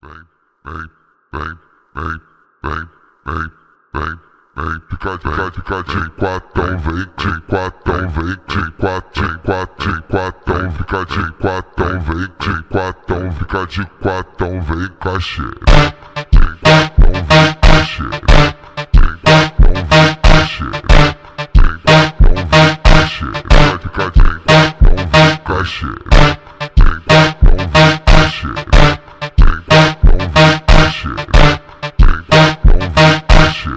Fica de quatão, vem de quatão, vem de quatão, fica de quatão, vem de quatão, fica de quatão, vem cachê. De quatão, vem cachê. De quatão, vem cachê. De quatão, vem cachê. Fica de quatão, vem cachê. De quatão, vem cachê. De quatão, vem cachê. De quatão, vem cachê.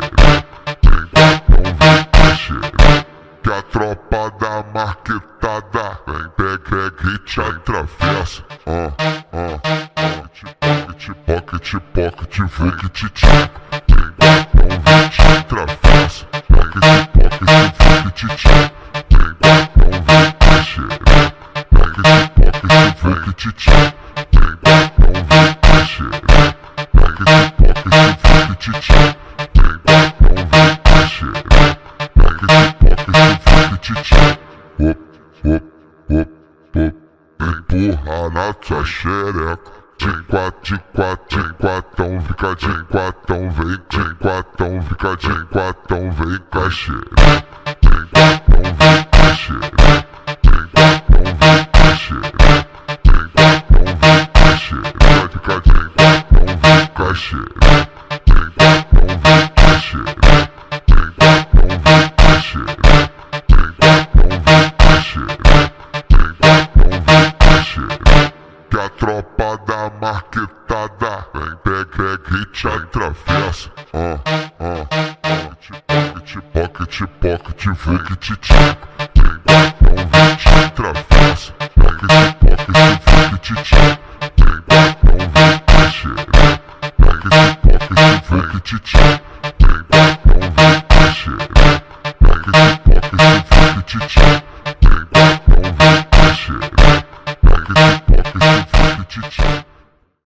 Que a tropa da marquetada vem, pega e te atravessa. Pocket, vou te tchaca. Tem quatão, vem te atravessa. Pocket, vou te tchaca. Tem quatão, vem cachê. Pocket, vou te tchaca. Tem quatão, vem cachê. Pocket, vou te tchaca. Tem quatão, vem cachê. Empurra na tua xereca. De quatão, fica de quatão, vem de quatão, fica de quatão, vem cachê. De quatão, vem cachê. De quatão, vem cachê. De quatão, vem cachê. Fica de quatão, vem cachê. De quatão, vem cachê. De quatão, vem cachê. De quatão, vem cachê. De quatão, vem cachê. Que a tropa da marquetada vem, pega e te atravessa. Pocket, vou que te tchaca. Tem quatão, vem te atravessa. Pocket, vou que te tchaca. Tem quatão, vem cachê. Pocket, vou que te tchaca. Tem quatão, vem cachê. Pocket,